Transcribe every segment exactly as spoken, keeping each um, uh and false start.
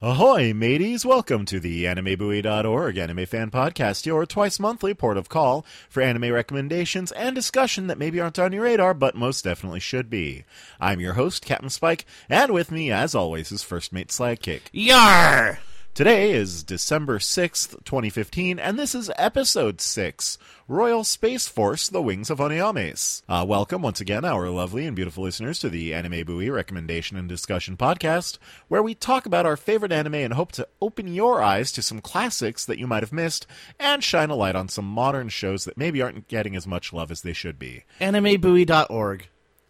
Ahoy, mateys! Welcome to the anime buoy dot org Anime Fan Podcast, your twice-monthly port of call for anime recommendations and discussion that maybe aren't on your radar, but most definitely should be. I'm your host, Captain Spike, and with me, as always, is First Mate Slagkick. Yar! Today is December sixth, twenty fifteen, and this is Episode six, Royal Space Force, The Wings of Onyames. Uh, welcome once again, our lovely and beautiful listeners, to the Anime Buoy Recommendation and Discussion Podcast, where we talk about our favorite anime and hope to open your eyes to some classics that you might have missed, and shine a light on some modern shows that maybe aren't getting as much love as they should be. anime buoy dot org.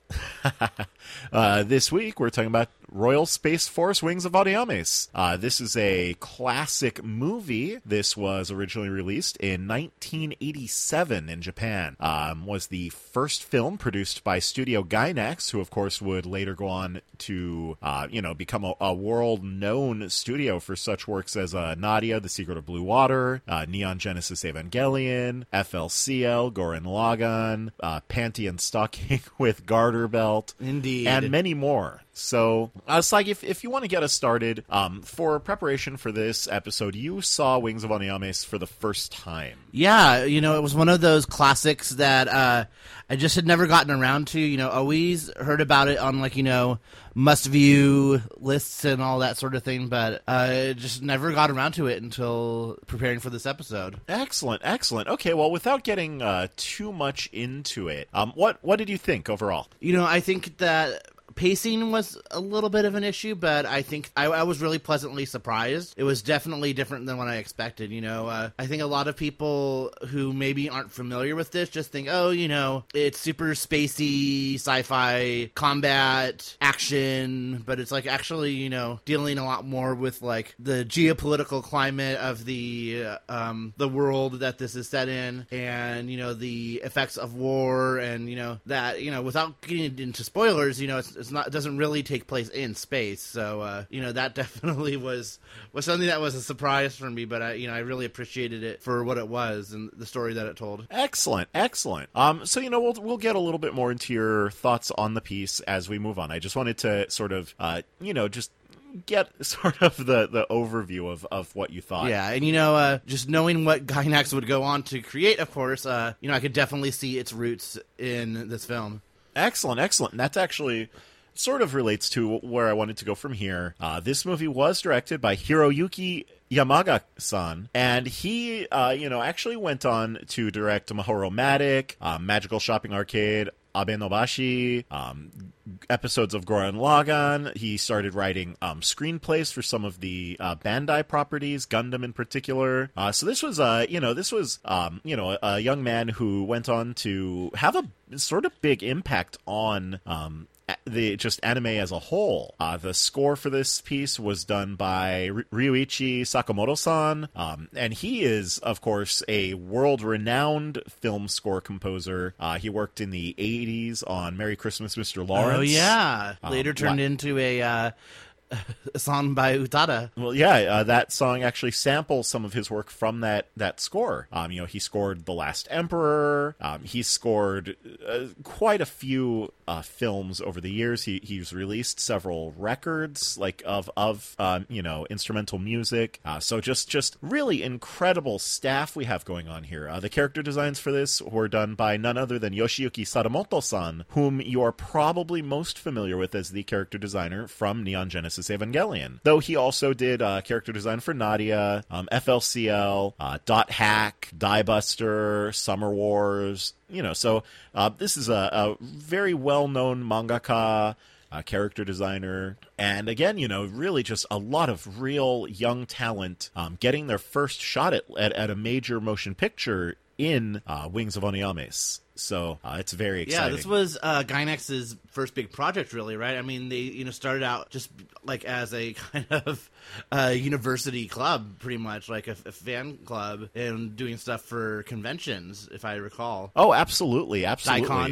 uh, this week, we're talking about Royal Space Force Wings of Onyames. Uh, this is a classic movie. This was originally released in nineteen eighty-seven in Japan. Um, was the first film produced by Studio Gainax, who of course would later go on to, uh, you know, become a, a world-known studio for such works as uh, Nadia, The Secret of Blue Water, uh, Neon Genesis Evangelion, F L C L, Gurren Lagann, uh, Panty and Stocking with Garter Belt, Indeed, and many more. So, uh, Slag, if, if you want to get us started, um, for preparation for this episode, you saw Wings of Onyames for the first time. Yeah, you know, it was one of those classics that uh, I just had never gotten around to. You know, always heard about it on, like, you know, must-view lists and all that sort of thing, but uh, just never got around to it until preparing for this episode. Excellent, excellent. Okay, well, without getting uh, too much into it, um, what, what did you think overall? You know, I think that pacing was a little bit of an issue, but I think I, I was really pleasantly surprised. It was definitely different than what I expected, you know. Uh, I think a lot of people who maybe aren't familiar with this just think, oh, you know, it's super spacey, sci-fi, combat, action, but it's like actually, you know, dealing a lot more with like the geopolitical climate of the uh, um, the world that this is set in, and, you know, the effects of war, and, you know, that, you know, without getting into spoilers, you know, it's, it's not, it doesn't really take place in space, so uh, you know, that definitely was was something that was a surprise for me. But I, you know, I really appreciated it for what it was and the story that it told. Excellent, excellent. Um, so you know, we'll we'll get a little bit more into your thoughts on the piece as we move on. I just wanted to sort of, uh, you know, just get sort of the, the overview of, of what you thought. Yeah, and you know, uh, just knowing what Gainax would go on to create, of course, uh, you know, I could definitely see its roots in this film. Excellent, excellent. And that's actually sort of relates to where I wanted to go from here. Uh, this movie was directed by Hiroyuki Yamaga-san, and he, uh, you know, actually went on to direct Mahoromatic, uh, Magical Shopping Arcade, Abenobashi, um, episodes of Gurren Lagann. He started writing um, screenplays for some of the uh, Bandai properties, Gundam in particular. Uh, so this was, uh, you know, this was, um, you know, a, a young man who went on to have a sort of big impact on um, the just anime as a whole. Uh, the score for this piece was done by R- Ryuichi Sakamoto-san, um, and he is, of course, a world-renowned film score composer. Uh, he worked in the eighties on Merry Christmas, Mister Lawrence. Oh, yeah. Later um, turned la- into a uh, a song by Utada. Well, yeah, uh, that song actually samples some of his work from that, that score. Um, you know, he scored The Last Emperor. Um, he scored uh, quite a few uh, films over the years. He he's released several records, like of of um, you know, instrumental music. Uh, so just just really incredible staff we have going on here. Uh, the character designs for this were done by none other than Yoshiyuki Sadamoto-san, whom you are probably most familiar with as the character designer from Neon Genesis Evangelion, though he also did uh, character design for Nadia, um, F L C L, uh, Dot Hack, Die Buster, Summer Wars, you know, so uh, this is a, a very well-known mangaka, uh, character designer, and again, you know, really just a lot of real young talent um, getting their first shot at, at, at a major motion picture in uh, Wings of Onyames. So uh, it's very exciting. Yeah, this was uh, Gainax's first big project, really, right? I mean, they you know started out just like as a kind of uh, university club, pretty much like a, a fan club, and doing stuff for conventions, if I recall. Oh, absolutely, absolutely. Daikon.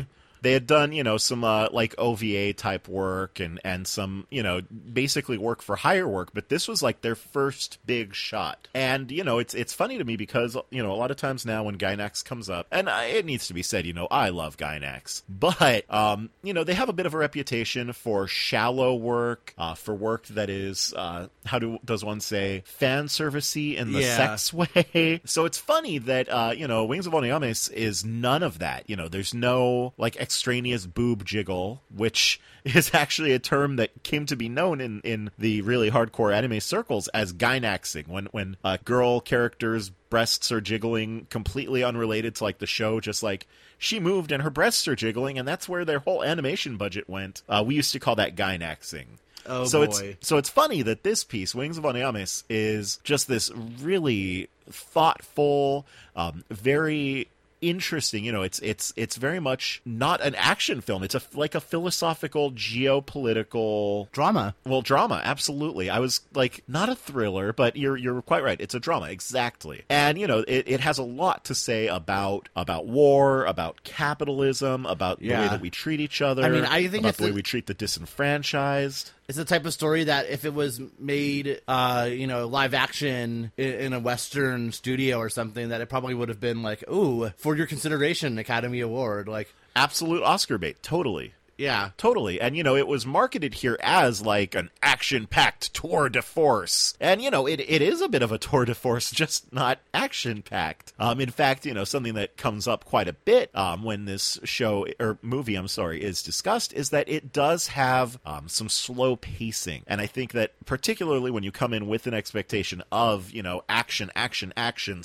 They had done, you know, some uh, like O V A type work and, and some, you know, basically work for hire work, but this was like their first big shot. And, you know, it's it's funny to me because, you know, a lot of times now when Gainax comes up, and I, it needs to be said, you know, I love Gainax, but, um, you know, they have a bit of a reputation for shallow work, uh, for work that is, uh, how do does one say, fan servicey in the Yeah. sex way. So it's funny that, uh, you know, Wings of Onyamis is none of that. You know, there's no, like, extraneous boob jiggle, which is actually a term that came to be known in, in the really hardcore anime circles as Gainaxing, when, when uh, girl characters' breasts are jiggling completely unrelated to, like, the show, just like, she moved and her breasts are jiggling, and that's where their whole animation budget went. Uh, we used to call that Gainaxing. Oh, so boy. it's so it's funny that this piece, Wings of Onyamis, is just this really thoughtful, um, very interesting. You know, it's it's it's very much not an action film. It's a like a philosophical, geopolitical Drama. well, drama, absolutely. I was like, not a thriller, but you're you're quite right. It's a drama, exactly. And you know, it, it has a lot to say about about war, about capitalism, about the way Yeah. that we treat each other. I mean, I think about it's the way a- we treat the disenfranchised. It's the type of story that if it was made, uh, you know, live action in, in a Western studio or something, that it probably would have been like, ooh, for your consideration, Academy Award. Like, Absolute Oscar bait, totally. yeah. Totally. And, you know, it was marketed here as, like, an action-packed tour de force. And, you know, it it is a bit of a tour de force, just not action-packed. Um, in fact, you know, something that comes up quite a bit um, when this show, or movie, I'm sorry, is discussed, is that it does have um, some slow pacing. And I think that particularly when you come in with an expectation of, you know, action, action, action,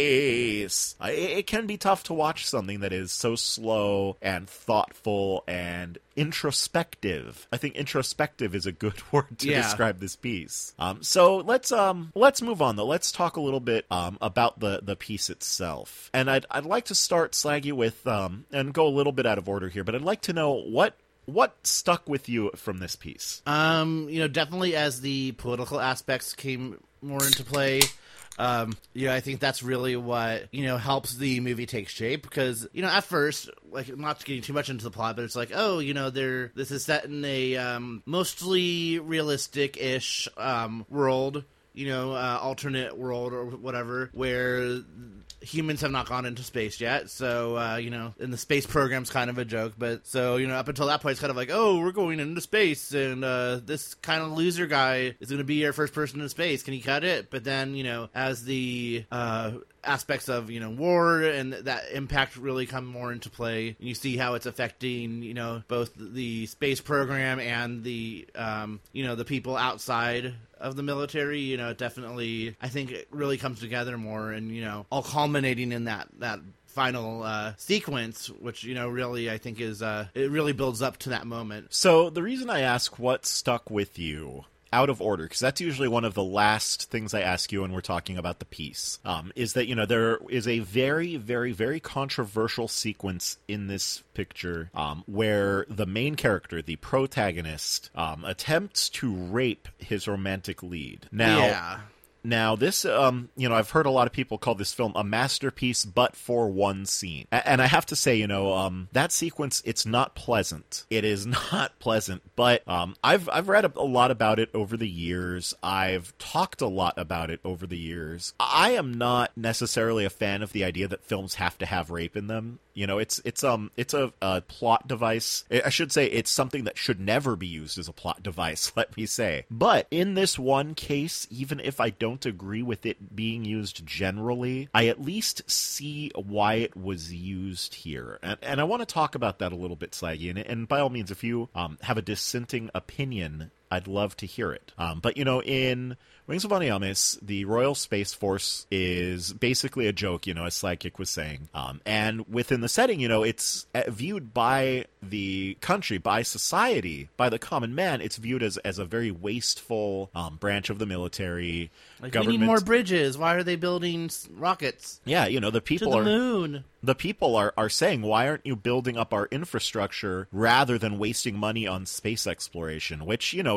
space, uh, it, it can be tough to watch something that is so slow and thoughtful and introspective. I think introspective is a good word to Yeah. describe this piece. Um, so let's um let's move on though. Let's talk a little bit um about the the piece itself. And I'd I'd like to start, Slaggy, with um and go a little bit out of order here, but I'd like to know what what stuck with you from this piece. Um, you know, definitely as the political aspects came more into play. Um, you know, I think that's really what, you know, helps the movie take shape because, you know, at first, like, not getting too much into the plot, but it's like, oh, you know, they're, this is set in a, um, mostly realistic-ish, um, world, you know, uh, alternate world or whatever, where humans have not gone into space yet, so, uh, you know, and the space program's kind of a joke, but, so, you know, up until that point, it's kind of like, oh, we're going into space, and, uh, this kind of loser guy is going to be our first person in space, can he cut it? But then, you know, as the, uh, aspects of, you know, war and that impact really come more into play, and you see how it's affecting, you know, both the space program and the, um, you know, the people outside of the military, you know, it definitely, I think it really comes together more and, you know, all culminating in that, that final uh, sequence, which, you know, really, I think is, uh, it really builds up to that moment. So the reason I ask what stuck with you, out of order, because that's usually one of the last things I ask you when we're talking about the piece, um, is that, you know, there is a very, very, very controversial sequence in this picture um, where the main character, the protagonist, um, attempts to rape his romantic lead. Now, yeah. Now, this, um, you know, I've heard a lot of people call this film a masterpiece, but for one scene. A- and I have to say, you know, um, that sequence, it's not pleasant. It is not pleasant, but um, I've I've read a, a lot about it over the years. I've talked a lot about it over the years. I am not necessarily a fan of the idea that films have to have rape in them. You know, it's it's um it's a, a plot device. I should say it's something that should never be used as a plot device, let me say. But in this one case, even if I don't agree with it being used generally, I at least see why it was used here. And, and I want to talk about that a little bit, Slaggy. And, and by all means, if you um, have a dissenting opinion, I'd love to hear it. Um, but, you know, in Wings of Onyamis, the Royal Space Force is basically a joke, you know, as Slagkick was saying. Um, and within the setting, you know, it's viewed by the country, by society, by the common man, it's viewed as, as a very wasteful um, branch of the military. Like, government. we need more bridges. Why are they building s- rockets Yeah, you know, the to people the are... moon? The people are, are saying, why aren't you building up our infrastructure rather than wasting money on space exploration? Which, you know,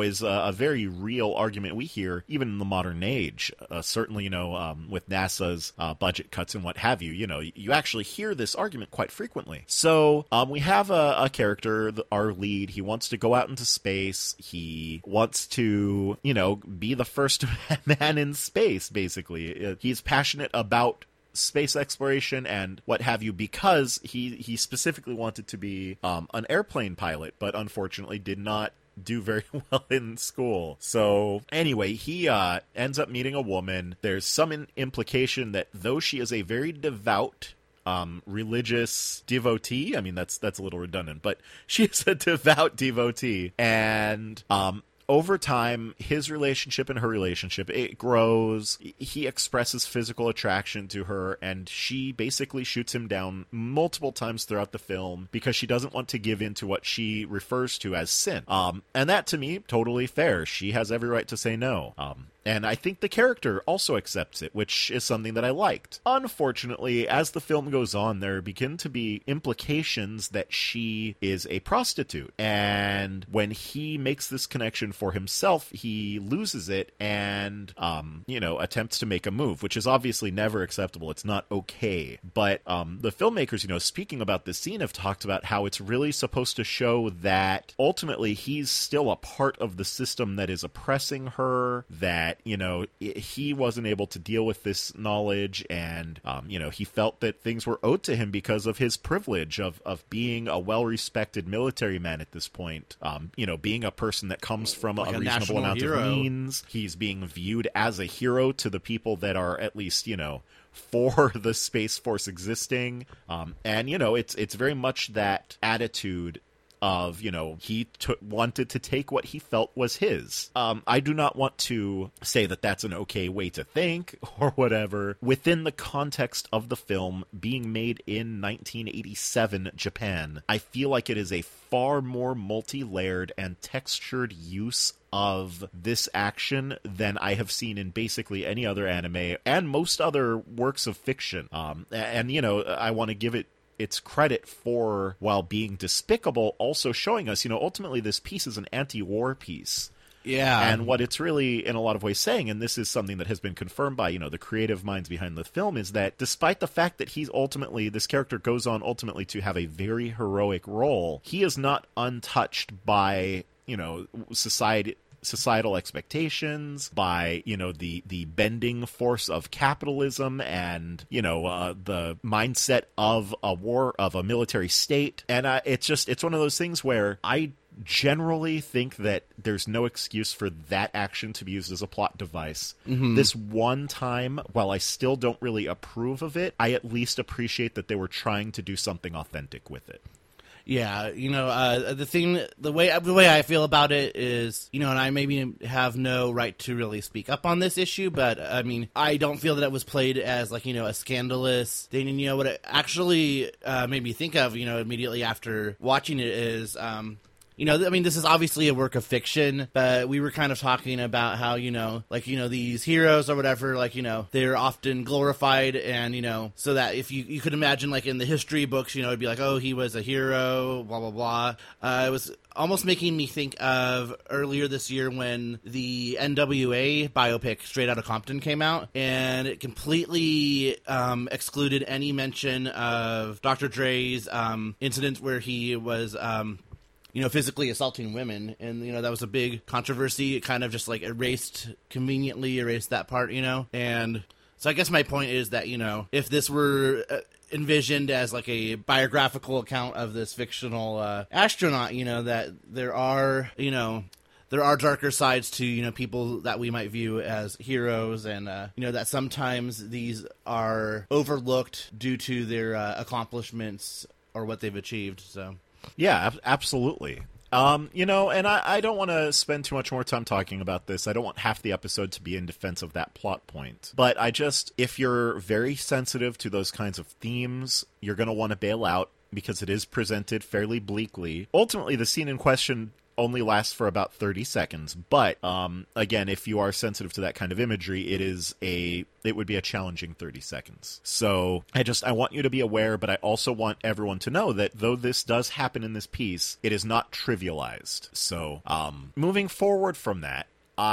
is a, a very real argument we hear even in the modern age. Uh, certainly, you know, um, with NASA's uh, budget cuts and what have you, you know, you actually hear this argument quite frequently. So um, we have a, a character, the, our lead. He wants to go out into space. He wants to, you know, be the first man in space, basically. He's passionate about space exploration and what have you because he he specifically wanted to be um, an airplane pilot, but unfortunately did not do very well in school. So anyway, he uh, ends up meeting a woman. There's some in- implication that though she is a very devout Um, religious devotee. I mean, that's that's a little redundant, but she is a devout devotee. And um, over time, his relationship and her relationship, it grows. He expresses physical attraction to her, and she basically shoots him down multiple times throughout the film because she doesn't want to give in to what she refers to as sin. Um, and that, to me, totally fair. She has every right to say no. Um, And I think the character also accepts it, which is something that I liked. Unfortunately, as the film goes on, there begin to be implications that she is a prostitute. And when he makes this connection for himself, he loses it and, um, you know, attempts to make a move, which is obviously never acceptable. It's not okay. But um, the filmmakers, you know, speaking about this scene, have talked about how it's really supposed to show that ultimately he's still a part of the system that is oppressing her, that you know, he wasn't able to deal with this knowledge and, um, you know, he felt that things were owed to him because of his privilege of, of being a well-respected military man at this point. Um, you know, being a person that comes from like a, a reasonable amount hero. of means. He's being viewed as a hero to the people that are at least, you know, for the Space Force existing. Um, and, you know, it's it's very much that attitude of, you know, he t- wanted to take what he felt was his. Um, I do not want to say that that's an okay way to think or whatever. Within the context of the film being made in nineteen eighty-seven Japan, I feel like it is a far more multi-layered and textured use of this action than I have seen in basically any other anime and most other works of fiction. Um, and, you know, I want to give it its credit for, while being despicable, also showing us, you know, ultimately this piece is an anti-war piece. Yeah. And what it's really, in a lot of ways, saying, and this is something that has been confirmed by, you know, the creative minds behind the film, is that despite the fact that he's ultimately, this character goes on ultimately to have a very heroic role, he is not untouched by, you know, society... societal expectations, by, you know, the the bending force of capitalism and, you know, uh, the mindset of a war, of a military state. And uh, it's just, it's one of those things where I generally think that there's no excuse for that action to be used as a plot device. Mm-hmm. This one time, while I still don't really approve of it, I at least appreciate that they were trying to do something authentic with it. Yeah, you know, uh, the thing, the way the way I feel about it is, you know, and I maybe have no right to really speak up on this issue, but, I mean, I don't feel that it was played as, like, you know, a scandalous thing. And, you know, what it actually uh, made me think of, you know, immediately after watching it is... Um, You know, I mean, this is obviously a work of fiction, but we were kind of talking about how, you know, like, you know, these heroes or whatever, like, you know, they're often glorified and, you know, so that if you, you could imagine, like, in the history books, you know, it'd be like, oh, he was a hero, blah, blah, blah. Uh, it was almost making me think of earlier this year when the N W A biopic Straight Outta Compton came out, and it completely um, excluded any mention of Doctor Dre's um, incident where he was... Um, you know, physically assaulting women. And, you know, that was a big controversy. It kind of just, like, erased, conveniently erased that part, you know? And so I guess my point is that, you know, if this were uh, envisioned as, like, a biographical account of this fictional uh, astronaut, you know, that there are, you know... there are darker sides to, you know, people that we might view as heroes, and, uh, you know, that sometimes these are overlooked due to their uh, accomplishments or what they've achieved, so... Yeah, ab- absolutely. Um, you know, and I, I don't want to spend too much more time talking about this. I don't want half the episode to be in defense of that plot point. But I just, if you're very sensitive to those kinds of themes, you're going to want to bail out because it is presented fairly bleakly. Ultimately, the scene in question only lasts for about thirty seconds. But um, again, if you are sensitive to that kind of imagery, it is a it would be a challenging thirty seconds. So I just I want you to be aware, but I also want everyone to know that though this does happen in this piece, it is not trivialized. So um, moving forward from that,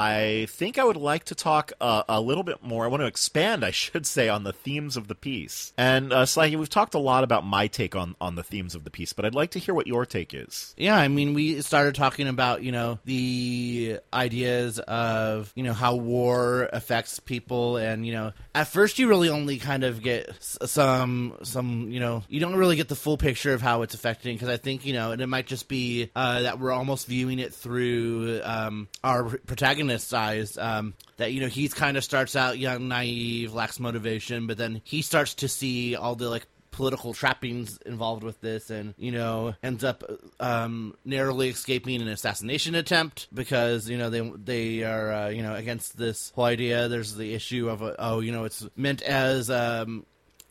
I think I would like to talk uh, a little bit more. I want to expand, I should say, on the themes of the piece. And, uh, Slacky, we've talked a lot about my take on, on the themes of the piece, but I'd like to hear what your take is. Yeah, I mean, we started talking about, you know, the ideas of, you know, how war affects people. And, you know, at first you really only kind of get some, some you know, you don't really get the full picture of how it's affecting. Because I think, you know, and it might just be uh, that we're almost viewing it through um, our protagonist protagonist's eyes, um, that, you know, he's kind of starts out young, naive, lacks motivation, but then he starts to see all the, like, political trappings involved with this, and, you know, ends up um, narrowly escaping an assassination attempt because, you know, they they are, uh, you know, against this whole idea. There's the issue of, uh, oh, you know, it's meant as um,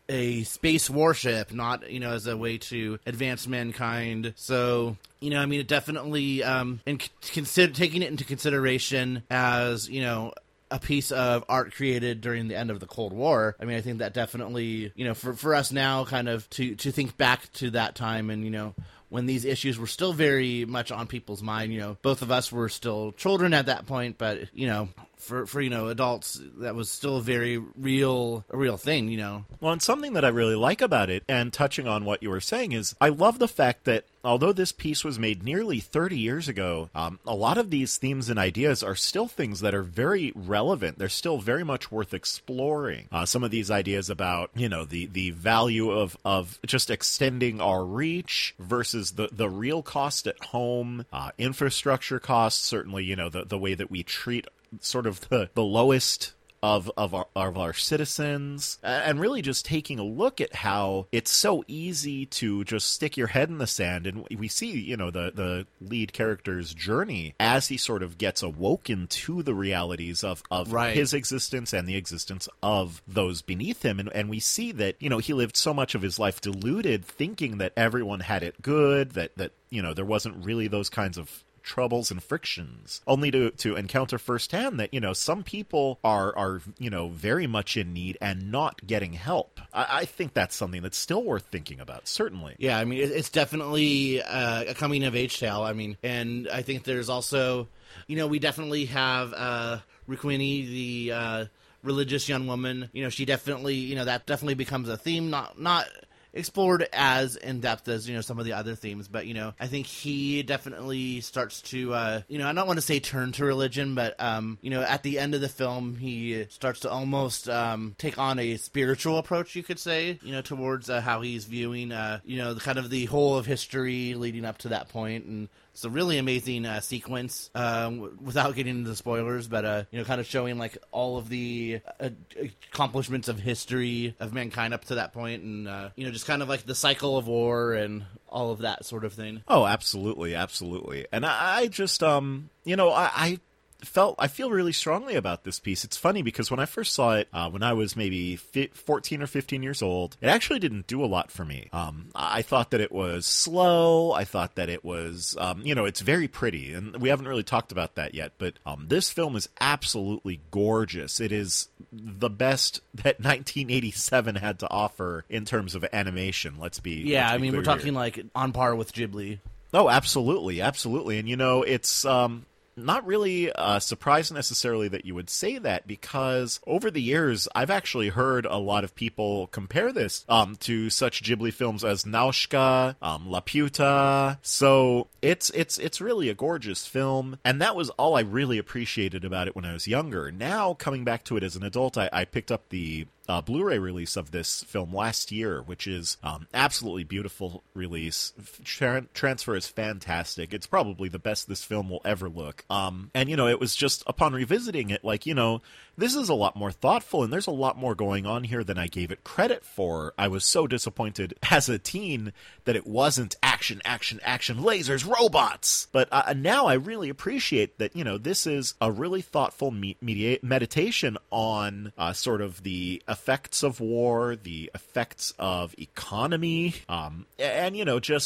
a space warship, not, you know, as a way to advance mankind. So, you know, I mean, it definitely, um, and consider taking it into consideration as, you know, a piece of art created during the end of the Cold War. I mean, I think that definitely, you know, for, for us now, kind of to, to think back to that time and, you know, when these issues were still very much on people's mind. You know, both of us were still children at that point, but, you know, for, for you know, adults, that was still a very real, a real thing, you know. Well, and something that I really like about it, and touching on what you were saying, is I love the fact that although this piece was made nearly thirty years ago, um, a lot of these themes and ideas are still things that are very relevant. They're still very much worth exploring. Uh, some of these ideas about, you know, the, the value of, of just extending our reach versus the, the real cost at home, uh, infrastructure costs, certainly, you know, the, the way that we treat sort of the, the lowest of of our, of our citizens, and really just taking a look at how it's so easy to just stick your head in the sand. And we see, you know, the, the lead character's journey as he sort of gets awoken to the realities of, of right. his existence and the existence of those beneath him. And, and we see that, you know, he lived so much of his life deluded, thinking that everyone had it good, that, that you know, there wasn't really those kinds of troubles and frictions, only to to encounter firsthand that, you know, some people are are you know, very much in need and not getting help. I, I think that's something that's still worth thinking about, certainly. Yeah, I mean, it's definitely uh, a coming of age tale. I mean, and I think there's also, you know, we definitely have uh, Rukmini, the uh, religious young woman. You know, she definitely, you know, that definitely becomes a theme, not not. explored as in-depth as, you know, some of the other themes, but, you know, I think he definitely starts to, uh, you know, I don't want to say turn to religion, but, um, you know, at the end of the film, he starts to almost um, take on a spiritual approach, you could say, you know, towards uh, how he's viewing, uh, you know, the kind of the whole of history leading up to that point, and it's a really amazing uh, sequence, uh, w- without getting into the spoilers, but, uh, you know, kind of showing, like, all of the uh, accomplishments of history of mankind up to that point, and, uh, you know, just kind of like the cycle of war and all of that sort of thing. Oh, absolutely, absolutely. And I, I just, um, you know, I... I... felt I feel really strongly about this piece. It's funny because when I first saw it, uh, when I was maybe fourteen or fifteen years old, it actually didn't do a lot for me. Um, I thought that it was slow. I thought that it was, um, you know, it's very pretty, and we haven't really talked about that yet. But um, this film is absolutely gorgeous. It is the best that nineteen eighty-seven had to offer in terms of animation. Let's be yeah. let's I be mean, we're clear talking here. like on par with Ghibli. Oh, absolutely, absolutely. And you know, it's um. not really uh, surprised necessarily that you would say that, because over the years, I've actually heard a lot of people compare this um, to such Ghibli films as Nausicaa, um, Laputa. So it's it's it's really a gorgeous film, and that was all I really appreciated about it when I was younger. Now, coming back to it as an adult, I, I picked up the Uh, Blu-ray release of this film last year, which is um, absolutely beautiful release. Tra- transfer is fantastic. It's probably the best this film will ever look. Um, and, you know, it was just upon revisiting it, like, you know, this is a lot more thoughtful, and there's a lot more going on here than I gave it credit for. I was so disappointed as a teen that it wasn't action, action, action, lasers, robots. But uh, now I really appreciate that, you know, this is a really thoughtful me- media- meditation on uh, sort of the effects of war, the effects of economy, um, and, you know, just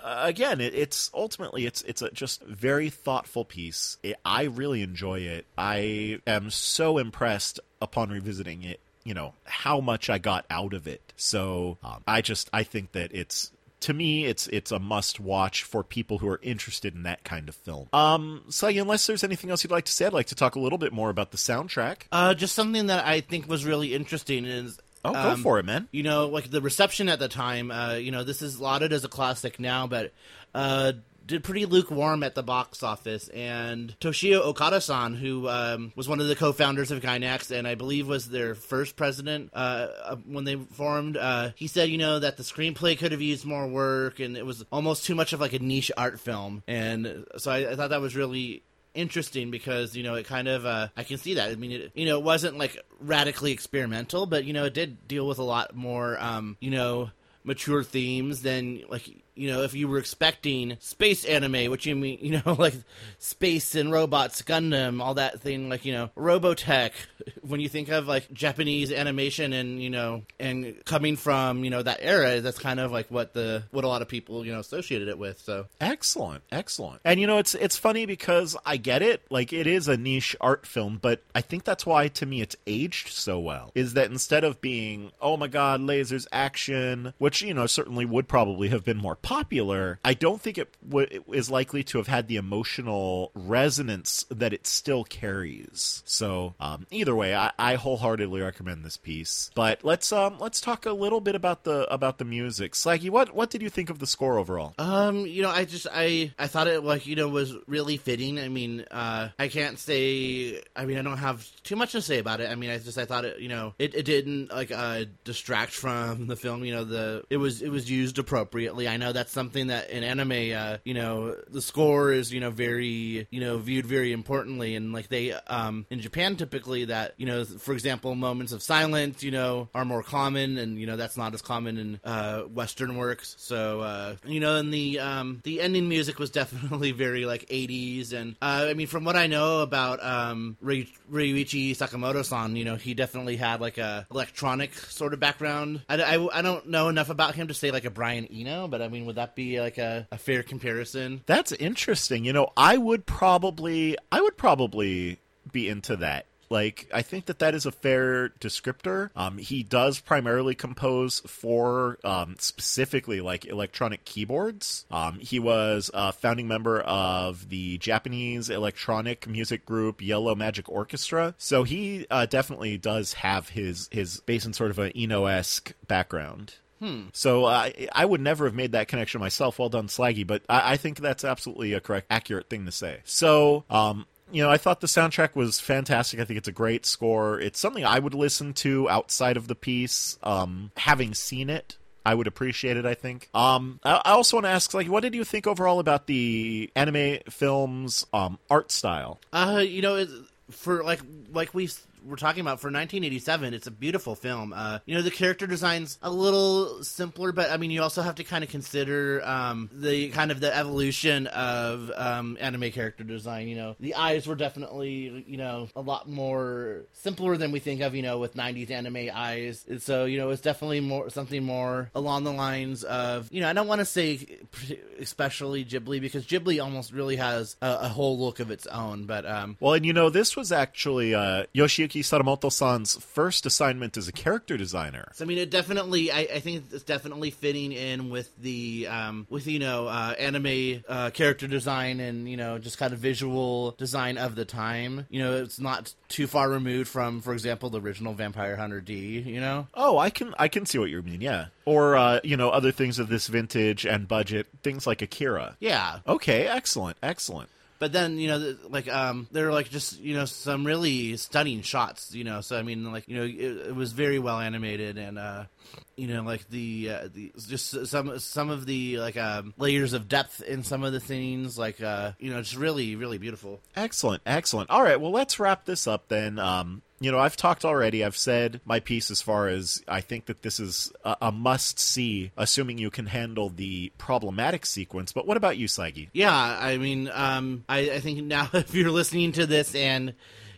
uh, again, it, it's ultimately it's it's a just very thoughtful piece. It, I really enjoy it. I am so impressed upon revisiting it, you know, how much I got out of it. So um, I just I think that it's, to me, it's it's a must-watch for people who are interested in that kind of film. Um, so, unless there's anything else you'd like to say, I'd like to talk a little bit more about the soundtrack. Uh, just something that I think was really interesting is... Oh, go um, for it, man. You know, like the reception at the time, uh, you know, this is lauded as a classic now, but... Uh, did pretty lukewarm at the box office, and Toshio Okada-san, who um, was one of the co-founders of Gainax, and I believe was their first president uh, when they formed, uh, he said, you know, that the screenplay could have used more work, and it was almost too much of like a niche art film, and so I, I thought that was really interesting because, you know, it kind of, uh, I can see that. I mean, it, you know, it wasn't like radically experimental, but, you know, it did deal with a lot more, um, you know, mature themes than, like, you know, if you were expecting space anime, which you mean, you know, like space and robots, Gundam, all that thing, like, you know, Robotech, when you think of like Japanese animation and, you know, and coming from, you know, that era, that's kind of like what the, what a lot of people, you know, associated it with. So excellent, excellent. And, you know, it's, it's funny because I get it. Like, it is a niche art film, but I think that's why, to me, it's aged so well, is that instead of being, oh my God, lasers, action, which, you know, certainly would probably have been more popular, I don't think it, w- it is likely to have had the emotional resonance that it still carries. So um, either way, I, I wholeheartedly recommend this piece. But let's um let's talk a little bit about the about the music. Slaggy, what what did you think of the score overall? Um, you know, I just I I thought it like you know was really fitting. I mean, uh, I can't say. I mean, I don't have too much to say about it. I mean, I just I thought it you know it, it didn't like uh distract from the film. You know, the it was it was used appropriately. I know that's something that in anime, uh, you know, the score is, you know, very, you know, viewed very importantly. And like they, um, in Japan, typically that, you know, for example, moments of silence, you know, are more common. And, you know, that's not as common in, uh, Western works. So, uh, you know, and the, um, the ending music was definitely very like eighties. And, uh, I mean, from what I know about, um, Ry- Ryuichi Sakamoto-san, you know, he definitely had like a electronic sort of background. I, I, I don't know enough about him to say like a Brian Eno, but I mean, would that be like a, a fair comparison? That's interesting. You know, I would probably, I would probably be into that. Like, I think that that is a fair descriptor. Um, he does primarily compose for, um, specifically, like, electronic keyboards. Um, he was a founding member of the Japanese electronic music group Yellow Magic Orchestra. So he uh, definitely does have his, his base in sort of an Eno-esque background. Hmm. So uh, I would never have made that connection myself. Well done, Slaggy. But I, I think that's absolutely a correct, accurate thing to say. So, um, you know, I thought the soundtrack was fantastic. I think it's a great score. It's something I would listen to outside of the piece. Um, having seen it, I would appreciate it, I think. Um, I, I also want to ask, like, what did you think overall about the anime film's um, art style? Uh, you know, it, for like like we we're talking about for nineteen eighty-seven, it's a beautiful film. Uh, you know, the character design's a little simpler, but I mean, you also have to kind of consider um, the kind of the evolution of um, anime character design. You know, the eyes were definitely, you know, a lot more simpler than we think of, you know, with nineties anime eyes. And so, you know, it's definitely more something more along the lines of, you know, I don't want to say especially Ghibli, because Ghibli almost really has a, a whole look of its own. But um, well, and you know, this was actually uh, Yoshiyuki Sadamoto-san's first assignment as a character designer. So, I mean, it definitely, I, I think it's definitely fitting in with the, um, with, you know, uh, anime uh, character design and, you know, just kind of visual design of the time. You know, it's not too far removed from, for example, the original Vampire Hunter D, you know? Oh, I can I can see what you mean, yeah. Or, uh, you know, other things of this vintage and budget, things like Akira. Yeah. Okay, excellent, excellent. But then, you know, like, um, there are, like, just, you know, some really stunning shots, you know, so, I mean, like, you know, it, it was very well animated, and, uh, you know, like, the, uh, the, just some, some of the, like, um, layers of depth in some of the scenes, like, uh, you know, just really, really beautiful. Excellent, excellent. All right, well, let's wrap this up then. Um, you know, I've talked already. I've said my piece as far as I think that this is a, a must-see, assuming you can handle the problematic sequence. But what about you, Slaggy? Yeah, I mean, um, I, I think now if you're listening to this and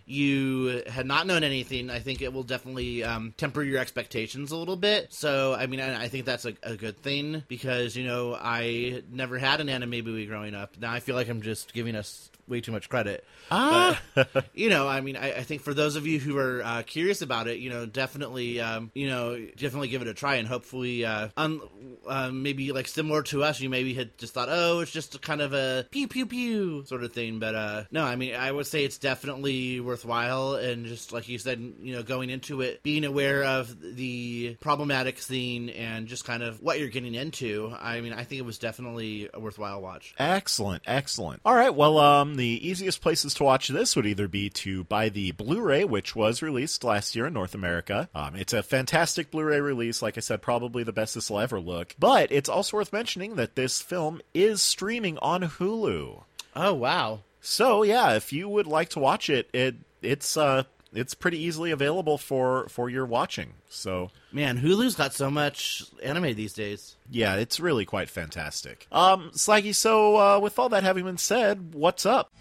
you had not known anything, I think it will definitely um, temper your expectations a little bit. So, I mean, I, I think that's a, a good thing because, you know, I never had an anime movie growing up. Now I feel like I'm just giving us way too much credit. Ah. But, you know, I mean, I, I think for those of you who are uh, curious about it, you know, definitely, um, you know, definitely give it a try, and hopefully, uh, un- uh, maybe like similar to us, you maybe had just thought, oh, it's just kind of a pew pew pew sort of thing. But uh, no, I mean, I would say it's definitely worthwhile, and just like you said, you know, going into it, being aware of the problematic scene and just kind of what you're getting into. I mean, I think it was definitely a worthwhile watch. Excellent, excellent. All right, well, um, the easiest places to watch this would either be to buy the Blu-ray, which was released last year in North America. Um, it's a fantastic Blu-ray release. Like I said, probably the best this will ever look. But it's also worth mentioning that this film is streaming on Hulu. Oh, wow. So, yeah, if you would like to watch it, it it's uh it's pretty easily available for, for your watching. So, man, Hulu's got so much anime these days. Yeah, it's really quite fantastic. Um, Slaggy, so uh, with all that having been said, what's up?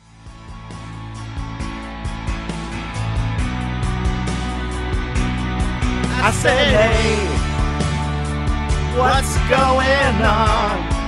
I said, hey, what's going on?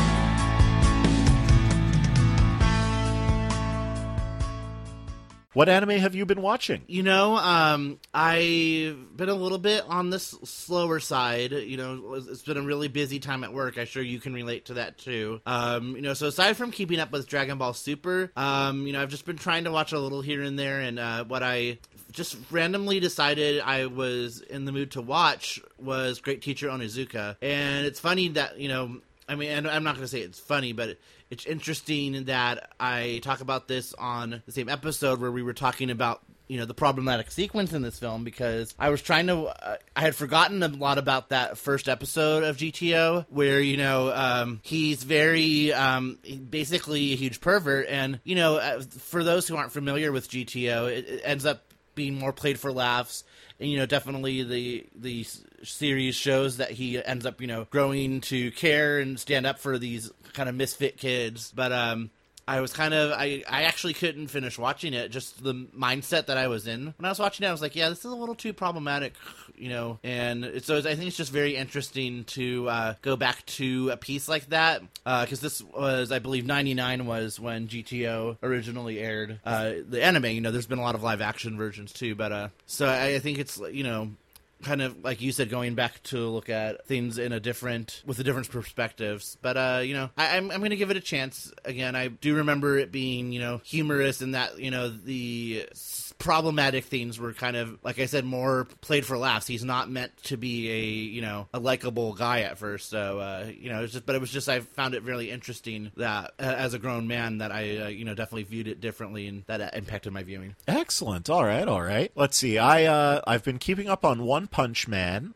What anime have you been watching? You know, um, I've been a little bit on the s- slower side. You know, it's been a really busy time at work. I'm sure you can relate to that too. Um, you know, so aside from keeping up with Dragon Ball Super, um, you know, I've just been trying to watch a little here and there, and uh, what I just randomly decided I was in the mood to watch was Great Teacher Onizuka. And it's funny that, you know, I mean, and I'm not going to say it's funny, but it's interesting that I talk about this on the same episode where we were talking about, you know, the problematic sequence in this film, because I was trying to, uh, I had forgotten a lot about that first episode of G T O where, you know, um, he's very, um, basically a huge pervert. And, you know, uh, for those who aren't familiar with G T O, it, it ends up being more played for laughs. And, you know, definitely the the series shows that he ends up, you know, growing to care and stand up for these kind of misfit kids. But um, I was kind of, I, I actually couldn't finish watching it. Just the mindset that I was in. When I was watching it, I was like, yeah, this is a little too problematic, you know. And it's, so I think it's just very interesting to uh, go back to a piece like that. Because uh, this was, I believe, ninety-nine was when G T O originally aired. Uh, the anime, you know, there's been a lot of live action versions too. But uh, so I, I think it's, you know, kind of like you said, going back to look at things in a different, with a different perspectives. But, uh, you know, I, I'm, I'm going to give it a chance. Again, I do remember it being, you know, humorous, and that, you know, the problematic things were kind of, like I said, more played for laughs. He's not meant to be a, you know, a likable guy at first. So, uh, you know, it's just, but it was just, I found it really interesting that uh, as a grown man that I, uh, you know, definitely viewed it differently, and that uh, impacted my viewing. Excellent. All right. All right. Let's see. I, uh, I've been keeping up on One Punch Man.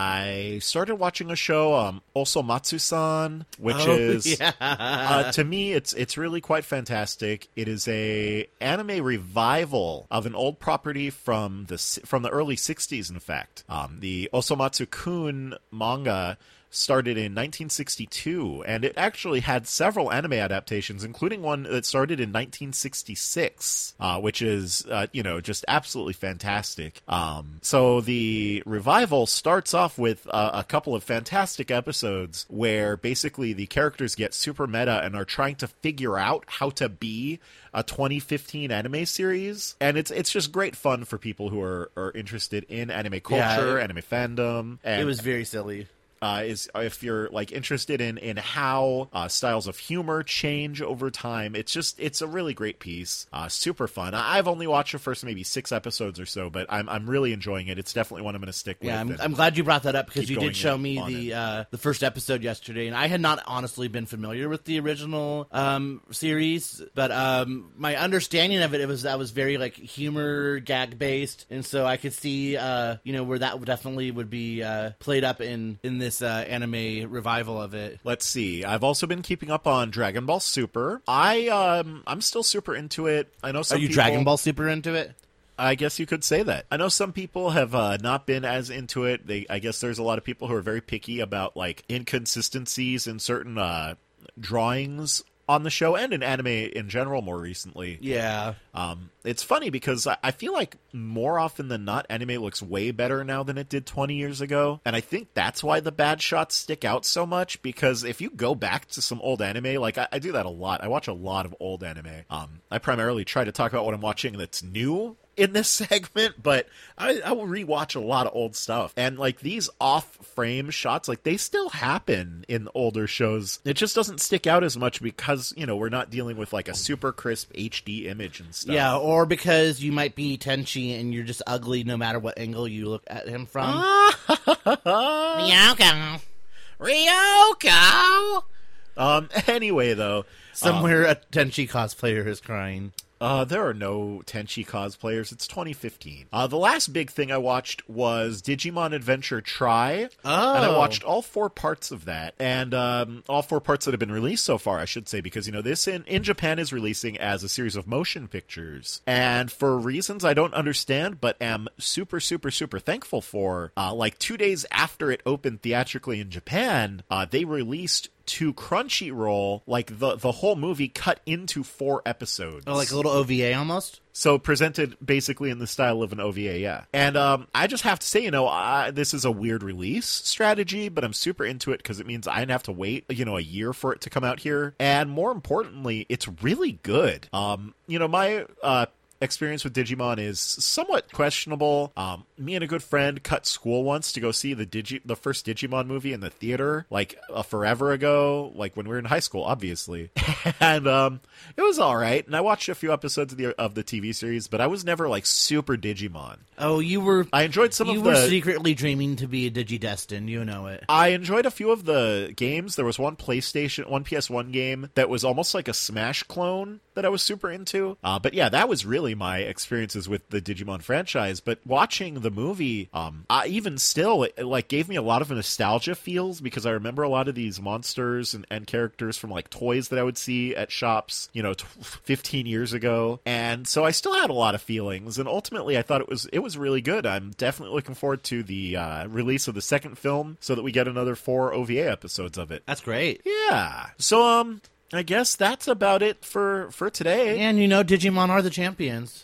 I started watching a show, um, Osomatsu-san, which oh, is, yeah. uh, to me, it's, it's really quite fantastic. It is a anime revival of an old property from the from the early sixties, in fact. Um, the Osomatsu-kun manga started in nineteen sixty-two, and it actually had several anime adaptations, including one that started in nineteen sixty-six, uh, which is, uh, you know, just absolutely fantastic. Um, so the revival starts off with uh, a couple of fantastic episodes where basically the characters get super meta and are trying to figure out how to be a twenty fifteen anime series, and it's it's just great fun for people who are, are interested in anime culture, yeah, it, anime fandom. And it was very silly. Uh, is if you're like interested in in how uh, styles of humor change over time. It's just it's a really great piece, uh, super fun. I've only watched the first maybe six episodes or so, but I'm I'm really enjoying it. It's definitely one I'm going to stick with. Yeah, I'm, I'm glad you brought that up, because you did show me the it. uh, the first episode yesterday, and I had not honestly been familiar with the original um, series, but um, my understanding of it, it was that was very like humor gag based, and so I could see uh, you know where that definitely would be uh, played up in in this. This uh, anime revival of it. Let's see. I've also been keeping up on Dragon Ball Super. I um I'm still super into it. I know some Are you people, Dragon Ball Super into it? I guess you could say that. I know some people have uh, not been as into it. They I guess there's a lot of people who are very picky about like inconsistencies in certain uh, drawings on the show and in anime in general more recently. Yeah. Um, it's funny because I, I feel like more often than not, anime looks way better now than it did twenty years ago. And I think that's why the bad shots stick out so much, because if you go back to some old anime, like I, I do that a lot. I watch a lot of old anime. Um, I primarily try to talk about what I'm watching that's new in this segment, but I, I will rewatch a lot of old stuff. And like these off-frame shots, like they still happen in older shows. It just doesn't stick out as much because, you know, we're not dealing with like a super crisp H D image and stuff. Yeah, or because you might be Tenchi and you're just ugly no matter what angle you look at him from. Ryoko. Ryoko! Um, anyway, though. Somewhere um, a Tenchi cosplayer is crying. Uh, there are no Tenchi cosplayers. It's twenty fifteen. Uh, the last big thing I watched was Digimon Adventure Tri. Oh. And I watched all four parts of that. And um, all four parts that have been released so far, I should say, because, you know, this in, in Japan is releasing as a series of motion pictures. And for reasons I don't understand, but am super, super, super thankful for, uh, like two days after it opened theatrically in Japan, uh, they released to Crunchyroll, like the the whole movie cut into four episodes. Oh, like a little O V A almost? So presented basically in the style of an O V A, yeah. And um, I just have to say, you know, I, this is a weird release strategy, but I'm super into it because it means I didn't have to wait, you know, a year for it to come out here. And more importantly, it's really good. Um, you know, my uh, experience with Digimon is somewhat questionable. Um, me and a good friend cut school once to go see the Digi- the first Digimon movie in the theater, like uh, forever ago, like when we were in high school, obviously. And um, it was all right. And I watched a few episodes of the of the T V series, but I was never like super Digimon. Oh, you were. I enjoyed some you of were the. secretly dreaming to be a Digidestin. You know it. I enjoyed a few of the games. There was one PlayStation, one P S one game that was almost like a Smash clone that I was super into. Uh, but yeah, that was really my experiences with the Digimon franchise. But watching the movie, um, I, even still, it, it like gave me a lot of nostalgia feels because I remember a lot of these monsters and, and characters from like toys that I would see at shops, you know, t- fifteen years ago. And so I still had a lot of feelings. And ultimately, I thought it was it was really good. I'm definitely looking forward to the uh, release of the second film so that we get another four O V A episodes of it. That's great. Yeah. So, um, I guess that's about it for, for today. And you know, Digimon are the champions.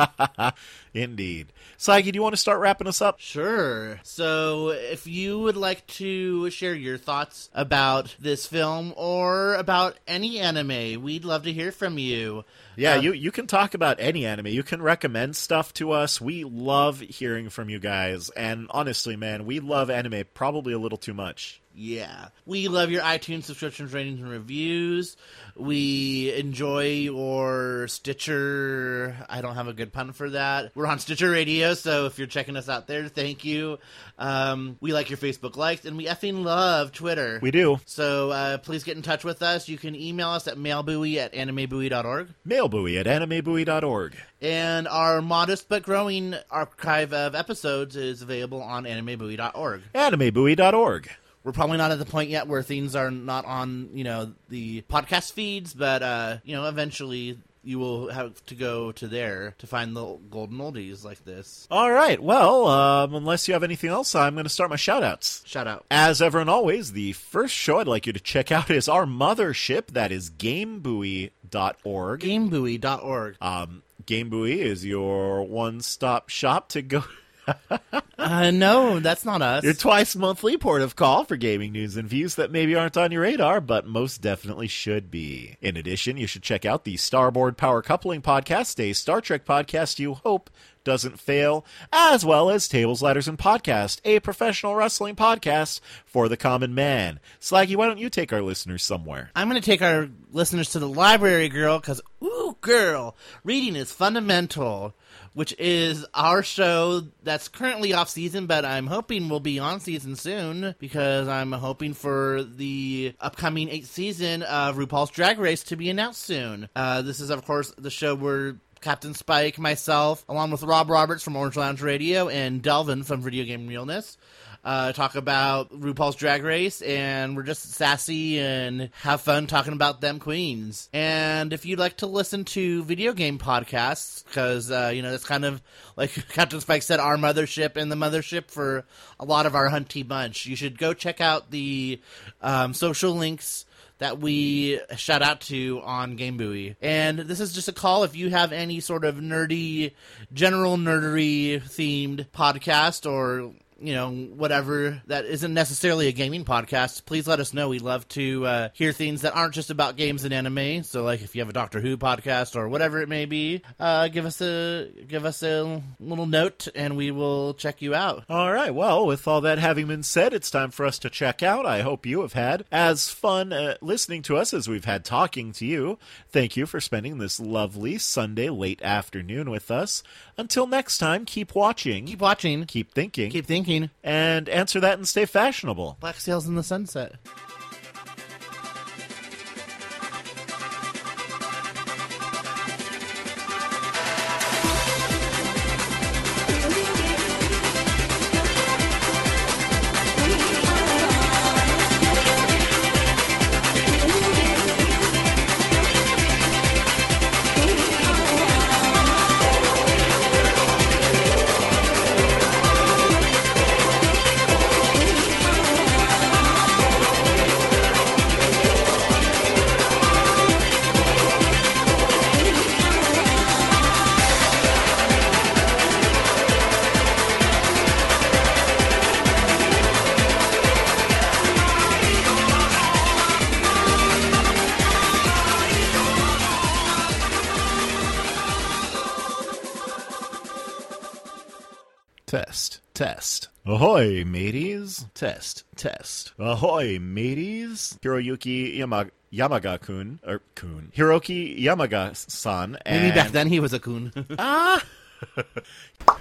Indeed. Saigi, do you want to start wrapping us up? Sure. So, if you would like to share your thoughts about this film or about any anime, we'd love to hear from you. Yeah, uh, you, you can talk about any anime. You can recommend stuff to us. We love hearing from you guys. And honestly, man, we love anime probably a little too much. Yeah. We love your iTunes subscriptions, ratings, and reviews. We enjoy your Stitcher. I don't have a good pun for that. We're on Stitcher Radio, so if you're checking us out there, thank you. Um, we like your Facebook likes, and we effing love Twitter. We do. So uh, please get in touch with us. You can email us at mailbuoy at animebuoy dot org. Mailbuoy at animebuoy dot org. And our modest but growing archive of episodes is available on animebuoy dot org. animebuoy dot org. We're probably not at the point yet where things are not on, you know, the podcast feeds, but, uh, you know, eventually you will have to go to there to find the golden oldies like this. All right. Well, um, unless you have anything else, I'm going to start my shout-outs. Shout out. As ever and always, the first show I'd like you to check out is our mothership. That is gamebuoy dot org. gamebuoy dot org. Um, Gamebuoy is your one-stop shop to go... uh, no, that's not us. Your twice-monthly port of call for gaming news and views that maybe aren't on your radar, but most definitely should be. In addition, you should check out the Starboard Power Coupling Podcast, a Star Trek podcast you hope doesn't fail, as well as Tables, Ladders, and Podcast, a professional wrestling podcast for the common man. Slaggy, why don't you take our listeners somewhere? I'm going to take our listeners to the library, girl, because, ooh, girl, reading is fundamental, which is our show that's currently off season, but I'm hoping will be on season soon, because I'm hoping for the upcoming eighth season of RuPaul's Drag Race to be announced soon. Uh, this is, of course, the show where Captain Spike, myself, along with Rob Roberts from Orange Lounge Radio, and Delvin from Video Game Realness, uh, talk about RuPaul's Drag Race, and we're just sassy and have fun talking about them queens. And if you'd like to listen to video game podcasts, because, uh, you know, that's kind of, like Captain Spike said, our mothership and the mothership for a lot of our hunty bunch, you should go check out the um, social links that we shout out to on Game Buoy. And this is just a call if you have any sort of nerdy, general nerdery themed podcast or, you know, whatever that isn't necessarily a gaming podcast, please let us know. We love to uh, hear things that aren't just about games and anime. So, like, if you have a Doctor Who podcast or whatever it may be, uh, give us a give us a little note, and we will check you out. All right. Well, with all that having been said, it's time for us to check out. I hope you have had as fun uh, listening to us as we've had talking to you. Thank you for spending this lovely Sunday late afternoon with us. Until next time, keep watching. Keep watching. Keep thinking. Keep thinking. And answer that and stay fashionable. Black Sails in the Sunset. Test, test. Ahoy, mateys. Test, test. Ahoy, mateys. Hiroyuki Yama- Yamaga-kun, or kun. Hiroki Yamaga-san. Maybe and... back then he was a coon. Ah!